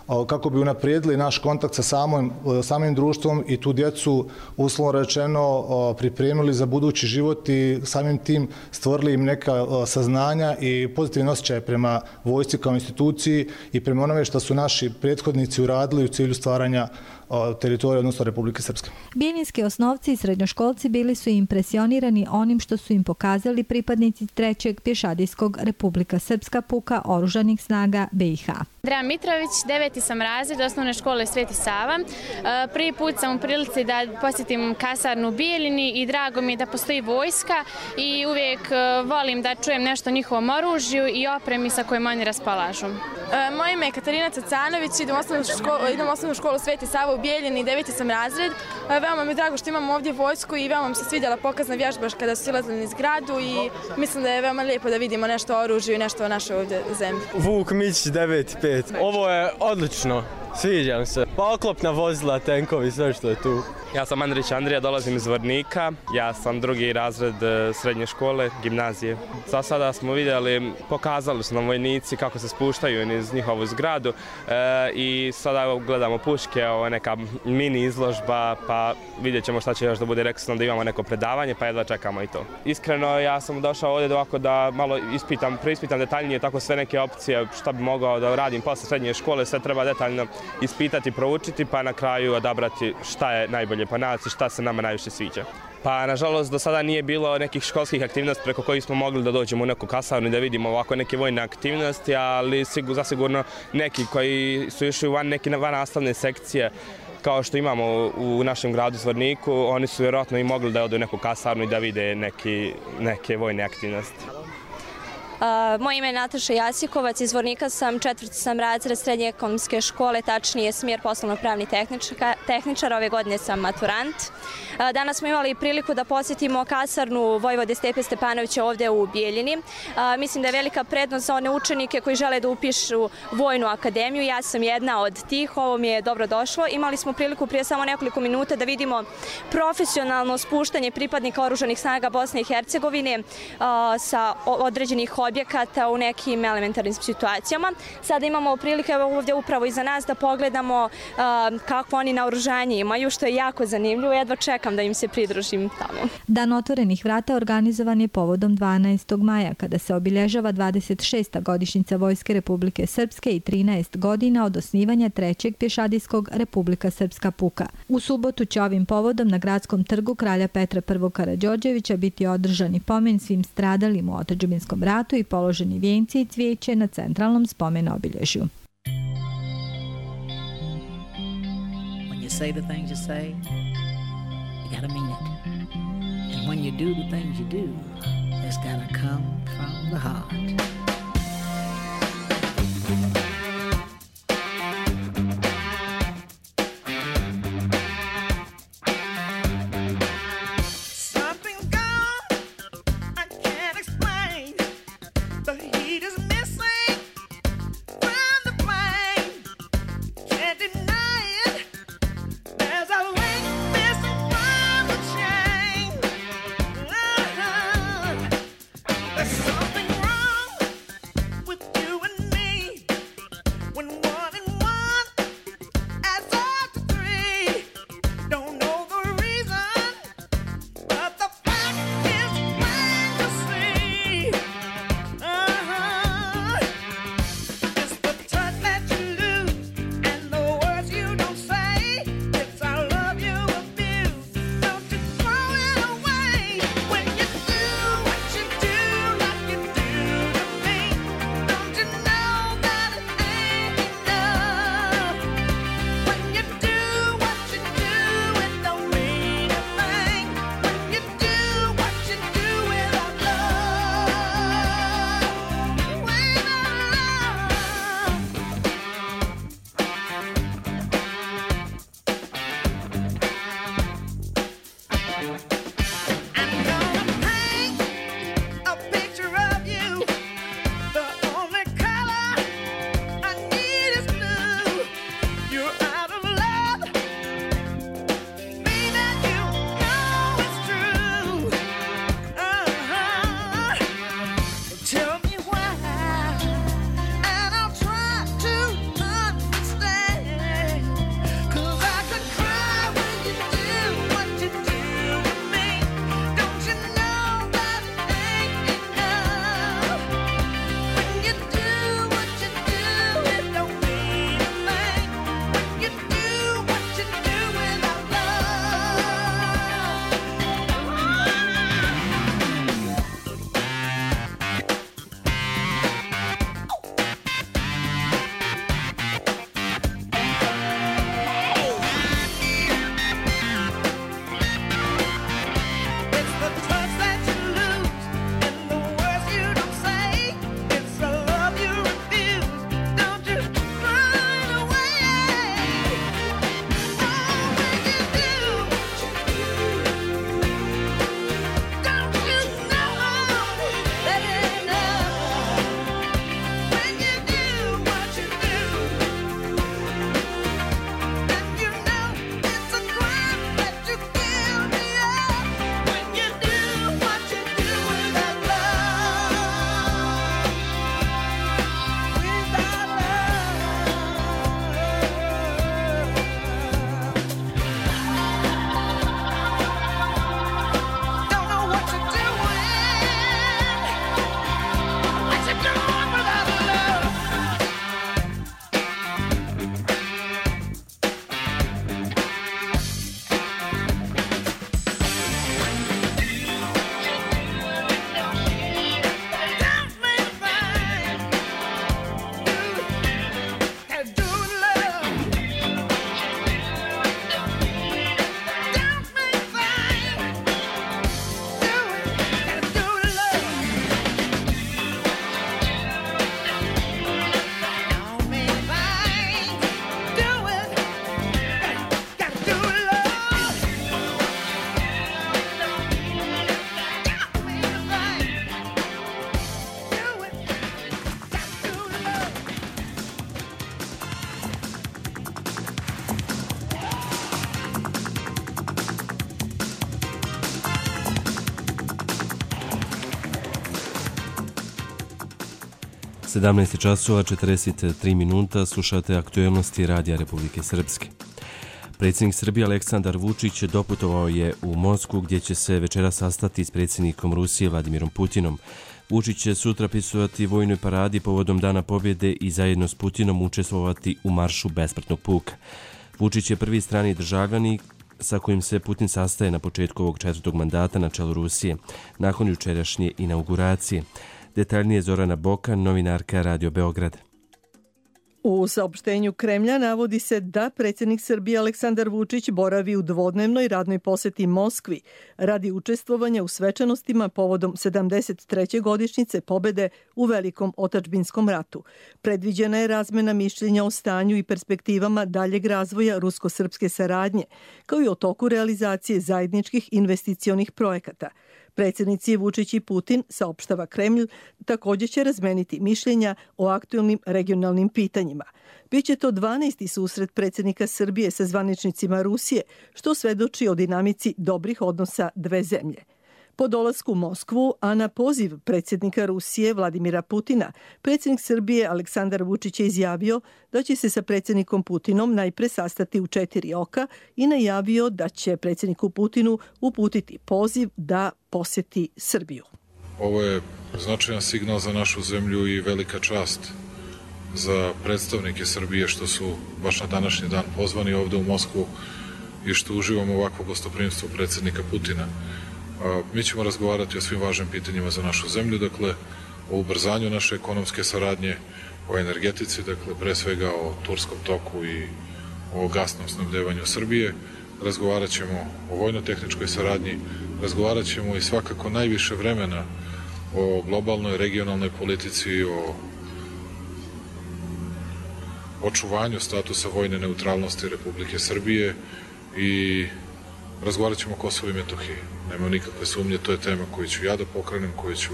kako bi unaprijedili naš kontakt sa samim, samim društvom i tu djecu uslovno rečeno pripremili za budući život i samim tim stvorili im neka saznanja i pozitivne osjećaje prema vojsci kao instituciji i prema onome što su naši prethodnici uradili u cilju stvaranja teritorije, odnosno Republike Srpske. Bijeljinski osnovci i srednjoškolci bili su impresionirani onim što su im pokazali pripadnici trećeg pješadijskog Republika Srpska puka oružanih snaga B i H. Andreja Mitrović, deveti sam razred osnovne škole Sveti Sava. Prvi put sam u prilici da posjetim kasarnu u Bijeljini i drago mi je da postoji vojska i uvijek volim da čujem nešto o njihovom oružju i opremi sa kojim oni raspolažu. Moje ime je Katarina Cacanović, idem u osnovnu školu, idem u osnovnu školu Sveti Sava u Bijeljini, deveti sam razred. Veoma mi je drago što imamo ovdje vojsku i veoma mi se svidjela pokazna vježba kada su silazili niz gradu i mislim da je veoma lijepo da vidimo nešto o oružju i nešto o našoj ovdje zemlji. Vuk Mić, devet pet. Ovo je odlično. Sviđam se. Pa oklopna vozila, tenkovi, sve što je tu. Ja sam Andrić Andrija, dolazim iz Vornika. Ja sam drugi razred srednje škole, gimnazije. Za sada smo vidjeli, pokazali su nam vojnici kako se spuštaju iz njihovu zgradu e, i sada gledamo puške, ovo neka mini izložba, pa vidjet ćemo šta će još da bude. Rekli su nam da imamo neko predavanje, pa jedva čekamo i to. Iskreno, ja sam došao ovdje ovako da malo ispitam, preispitam detaljnije tako sve neke opcije, šta bi mogao da radim posle srednje škole, sve treba detaljno ispitati, proučiti, pa na kraju odabrati šta je najbolje po nas i šta se nama najviše sviđa. Pa, nažalost, do sada nije bilo nekih školskih aktivnosti preko kojih smo mogli da dođemo u neku kasarnu i da vidimo ovako neke vojne aktivnosti, ali zasigurno neki koji su išli u van, neke vannastavne sekcije, kao što imamo u našem gradu Zvorniku, oni su vjerojatno i mogli da odu u neku kasarnu i da vide neki, neke vojne aktivnosti. Uh, moje ime je Nataša Jasikovac, iz Zvornika sam, četvrti sam razred srednje ekonomske škole, tačnije smjer poslovno-pravni tehničar, ove godine sam maturant. Uh, danas smo imali priliku da posjetimo kasarnu Vojvode Stepe Stepanovića ovdje u Bijeljini. Uh, mislim da je velika prednost za one učenike koji žele da upišu vojnu akademiju. Ja sam jedna od tih, ovo mi je dobro došlo. Imali smo priliku prije samo nekoliko minuta da vidimo profesionalno spuštanje pripadnika oružanih snaga Bosne i Hercegovine uh, sa određenih objekata u nekim elementarnim situacijama. Sada imamo prilike ovdje upravo iza nas da pogledamo uh, kako oni naoružanje imaju, što je jako zanimljivo. Jedva čekam da im se pridružim tamo. Dan otvorenih vrata organizovan je povodom dvanaestog maja, kada se obilježava dvadeset šesta godišnjica Vojske Republike Srpske i trinaest godina od osnivanja trećeg pješadijskog Republika Srpska puka. U subotu će ovim povodom na gradskom trgu Kralja Petra I. Karađorđevića biti održani pomen svim stradalim u otadžbinskom ratu i položeni vijenci i cvijeće na centralnom spomen obilježju. When you say the things you say, you gotta mean it. And when you do the things you do, it's gotta come from the heart. There's something wrong sedamnaest časova četrdeset tri minuta, slušate aktuelnosti Radija Republike Srpske. Predsjednik Srbije Aleksandar Vučić doputovao je u Moskvu gdje će se večera sastati s predsjednikom Rusije Vladimirom Putinom. Vučić će sutra prisustvovati vojnoj paradi povodom Dana pobjede i zajedno s Putinom učestvovati u maršu besmrtnog puka. Vučić je prvi strani državljanin sa kojim se Putin sastaje na početku ovog četvrtog mandata na čelu Rusije, nakon jučerašnje inauguracije. Detaljnije Zorana Bokan, novinarka Radio Beograd. U saopštenju Kremlja navodi se da predsjednik Srbije Aleksandar Vučić boravi u dvodnevnoj radnoj posjeti Moskvi radi učestvovanja u svečanostima povodom sedamdeset treće godišnjice pobjede u Velikom otadžbinskom ratu. Predviđena je razmena mišljenja o stanju i perspektivama daljeg razvoja rusko-srpske saradnje, kao i o toku realizacije zajedničkih investicionih projekata. Predsjednici Vučić i Putin, saopštava Kremlj, također će razmeniti mišljenja o aktualnim regionalnim pitanjima. Biće to dvanaesti susret predsjednika Srbije sa zvaničnicima Rusije, što svedoči o dinamici dobrih odnosa dve zemlje. Po dolasku u Moskvu, a na poziv predsjednika Rusije Vladimira Putina, predsjednik Srbije Aleksandar Vučić je izjavio da će se sa predsjednikom Putinom najpre sastati u četiri oka i najavio da će predsjedniku Putinu uputiti poziv da posjeti Srbiju. Ovo je značajan signal za našu zemlju i velika čast za predstavnike Srbije što su baš na današnji dan pozvani ovdje u Moskvu i što uživamo ovakvo gostoprimstvo predsjednika Putina. Mi ćemo razgovarati o svim važnim pitanjima za našu zemlju, dakle o ubrzanju naše ekonomske saradnje, o energetici, dakle pre svega o turskom toku i o gasnom snabdevanju Srbije. Razgovarat ćemo o vojno-tehničkoj saradnji, razgovarat ćemo i svakako najviše vremena o globalnoj, regionalnoj politici, o očuvanju statusa vojne neutralnosti Republike Srbije i razgovarat ćemo o Kosovu i Metohiji. Nema nikakve sumnje, to je tema koju ću ja da pokrenem, koju ću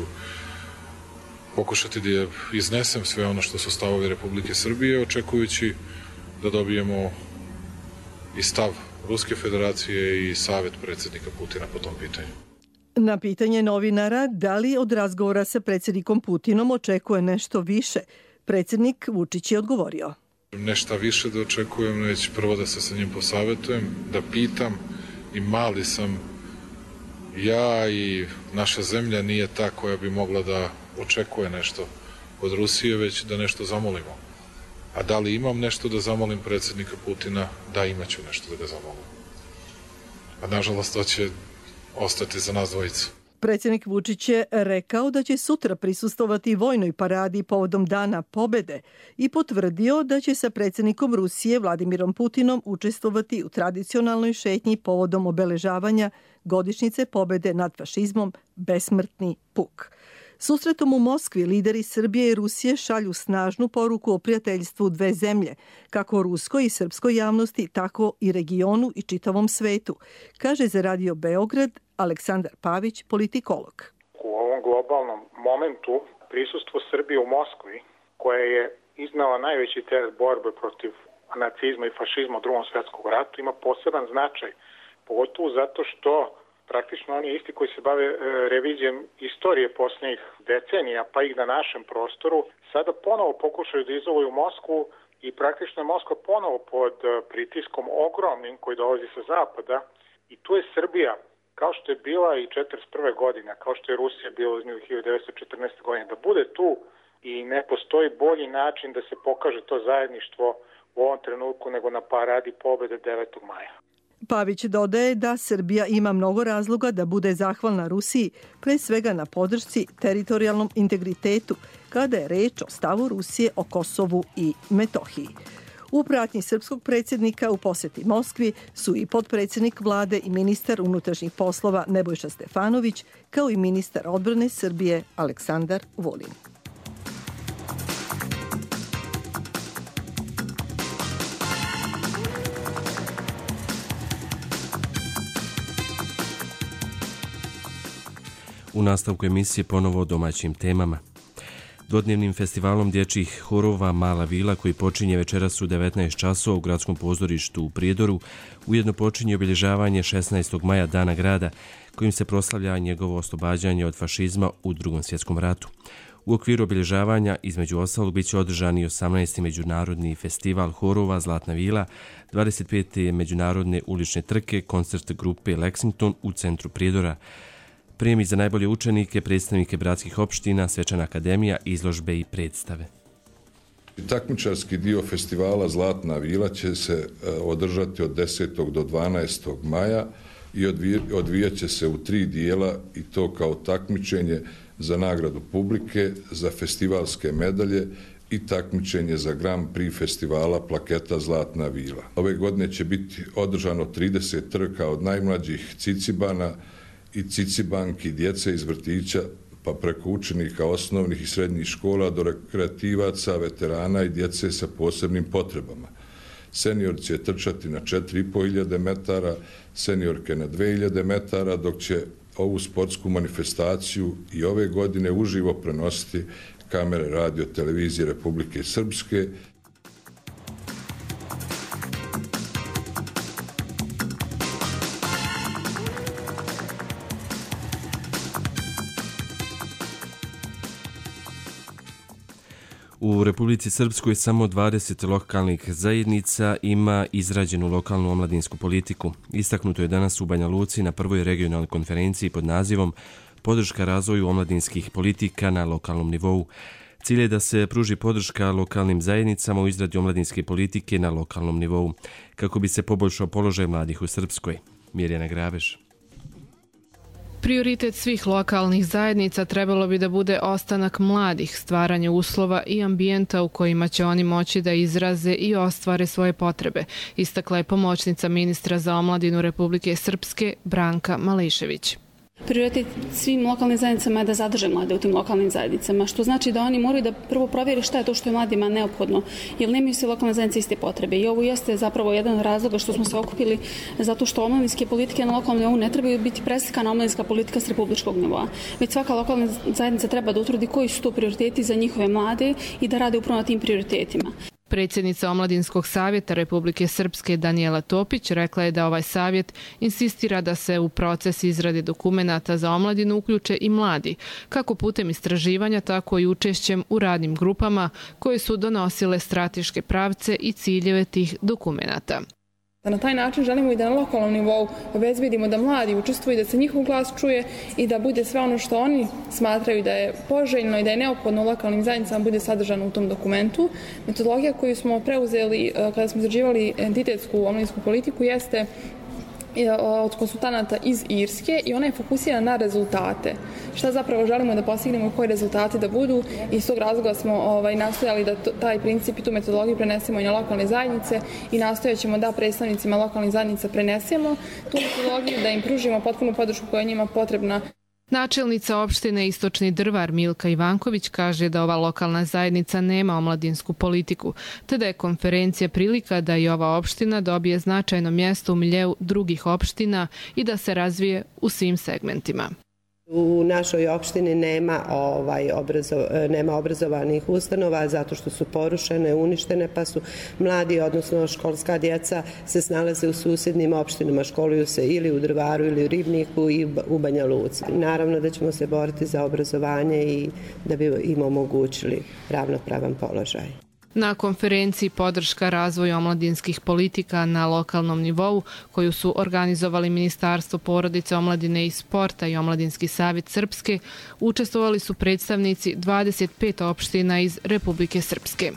pokušati da iznesem sve ono što su stavovi Republike Srbije, očekujući da dobijemo i stav Ruske federacije i savjet predsjednika Putina po tom pitanju. Na pitanje novinara da li od razgovora sa predsjednikom Putinom očekuje nešto više, predsjednik Vučić je odgovorio. Nešta više da očekujem, već prvo da se sa njim posavetujem, da pitam, i mali sam, ja i naša zemlja nije ta koja bi mogla da očekuje nešto od Rusije, već da nešto zamolimo. A da li imam nešto da zamolim predsjednika Putina? Da, imaću nešto da ga zamolim. A nažalost to će ostati za nas dvojicu. Predsjednik Vučić je rekao da će sutra prisustovati vojnoj paradi povodom Dana pobjede i potvrdio da će sa predsjednikom Rusije Vladimirom Putinom učestvovati u tradicionalnoj šetnji povodom obeležavanja godišnjice pobjede nad fašizmom Besmrtni puk. Susretom u Moskvi lideri Srbije i Rusije šalju snažnu poruku o prijateljstvu dve zemlje, kako ruskoj i srpskoj javnosti, tako i regionu i čitavom svetu, kaže za Radio Beograd Aleksandar Pavić, politikolog. U ovom globalnom momentu prisustvo Srbije u Moskvi, koja je iznala najveći teret borbe protiv nacizma i fašizma u Drugom svjetskom ratu, ima poseban značaj, pogotovo zato što praktično oni isti koji se bave revizijom istorije posljednjih decenija, pa i na našem prostoru, sada ponovo pokušaju da izoluju Moskvu i praktično je Moskva ponovo pod pritiskom ogromnim koji dolazi sa zapada i tu je Srbija, kao što je bila i četrdeset prve godine, kao što je Rusija bila u hiljadu devetsto četrnaeste. godine, da bude tu i ne postoji bolji način da se pokaže to zajedništvo u ovom trenutku nego na paradi pobjede devetog maja. Pavić dodaje da Srbija ima mnogo razloga da bude zahvalna Rusiji, pre svega na podršci teritorijalnom integritetu, kada je reč o stavu Rusije o Kosovu i Metohiji. U pratnji srpskog predsjednika u posjeti Moskvi su i potpredsjednik vlade i ministar unutrašnjih poslova Nebojša Stefanović, kao i ministar odbrane Srbije Aleksandar Vulin. U nastavku emisije ponovo o domaćim temama. Dvodnevnim festivalom dječjih horova Mala vila, koji počinje večeras u devetnaest časova u gradskom pozorištu u Prijedoru, ujedno počinje obilježavanje šesnaestog maja Dana grada, kojim se proslavlja njegovo oslobađanje od fašizma u Drugom svjetskom ratu. U okviru obilježavanja, između ostalog, bit će održani osamnaesti međunarodni festival horova Zlatna vila, dvadeset pete međunarodne ulične trke, koncert grupe Lexington u centru Prijedora, prijemi za najbolje učenike, predstavnike bratskih opština, svečana akademija, izložbe i predstave. Takmičarski dio festivala Zlatna vila će se održati od desetog do dvanaestog maja i odvijat će se u tri dijela, i to kao takmičenje za nagradu publike, za festivalske medalje i takmičenje za Grand Prix festivala Plaketa Zlatna vila. Ove godine će biti održano trideset trka od najmlađih cicibana i cicibanki, djece iz vrtića, pa preko učenika osnovnih i srednjih škola do rekreativaca, veterana i djece sa posebnim potrebama. Senior će trčati na četiri i po hiljade metara, seniorke na dve hiljade metara, dok će ovu sportsku manifestaciju i ove godine uživo prenositi kamere radio televizije Republike Srpske. U Republici Srpskoj samo dvadeset lokalnih zajednica ima izrađenu lokalnu omladinsku politiku. Istaknuto je danas u Banja Luci na prvoj regionalnoj konferenciji pod nazivom Podrška razvoju omladinskih politika na lokalnom nivou. Cilj je da se pruži podrška lokalnim zajednicama u izradi omladinske politike na lokalnom nivou, kako bi se poboljšao položaj mladih u Srpskoj. Mirjana Grabež. Prioritet svih lokalnih zajednica trebalo bi da bude ostanak mladih, stvaranje uslova i ambijenta u kojima će oni moći da izraze i ostvare svoje potrebe, istakla je pomoćnica ministra za omladinu Republike Srpske Branka Mališević. Prioritet svim lokalnim zajednicama je da zadrže mlade u tim lokalnim zajednicama, što znači da oni moraju da prvo provjeri šta je to što je mladima neophodno, jer nemaju sve lokalne zajednice iste potrebe. I ovo jeste zapravo jedan od razloga što smo se okupili, zato što omladinske politike na lokalnom nivou ne trebaju biti preslikana omladinska politika s republičkog nivoa. Već svaka lokalna zajednica treba da utvrdi koji su to prioriteti za njihove mlade i da rade upravo na tim prioritetima. Predsjednica Omladinskog savjeta Republike Srpske Danijela Topić rekla je da ovaj savjet insistira da se u proces izrade dokumenata za omladinu uključe i mladi, kako putem istraživanja, tako i učešćem u radnim grupama koje su donosile strateške pravce i ciljeve tih dokumenata. Na taj način želimo i da na lokalnom nivou obezbedimo da mladi učestvuju, da se njihov glas čuje i da bude sve ono što oni smatraju da je poželjno i da je neophodno u lokalnim zajednicama bude sadržano u tom dokumentu. Metodologija koju smo preuzeli kada smo izrađivali entitetsku omladinsku politiku jeste od konsultanata iz Irske i ona je fokusirana na rezultate. Šta zapravo želimo da postignemo, koji rezultati da budu, i iz tog razloga smo ovaj, nastojali da to, taj princip i tu metodologiju prenesemo i na lokalne zajednice i nastojat ćemo da predstavnicima lokalnih zajednica prenesemo tu metodologiju, da im pružimo potpunu podršku koja je njima potrebna. Načelnica opštine Istočni Drvar Milka Ivanković kaže da ova lokalna zajednica nema omladinsku politiku, te da je konferencija prilika da i ova opština dobije značajno mjesto u miljeu drugih opština i da se razvije u svim segmentima. U našoj opštini nema, ovaj, obrazo, nema obrazovanih ustanova zato što su porušene, uništene, pa su mladi, odnosno školska djeca, se snalaze u susjednim opštinama, školuju se ili u Drvaru ili u Ribniku i u Banja Luci. Naravno da ćemo se boriti za obrazovanje i da bi im omogućili ravnopravan položaj. Na konferenciji Podrška razvoju omladinskih politika na lokalnom nivou, koju su organizovali Ministarstvo porodice, omladine i sporta i Omladinski savjet Srpske, učestvovali su predstavnici dvadeset pet opština iz Republike Srpske.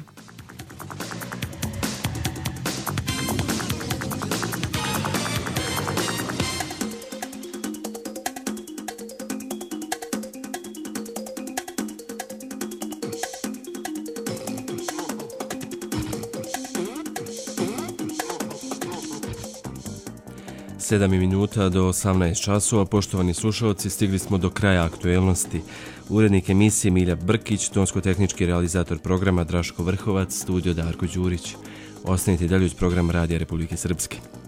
sedam minuta do osamnaest časova. Poštovani slušalci, stigli smo do kraja aktuelnosti. Urednik emisije Milja Brkić, tonsko-tehnički realizator programa Draško Vrhovac, studio Darko Đurić. Ostanite dalje uz program Radija Republike Srpske.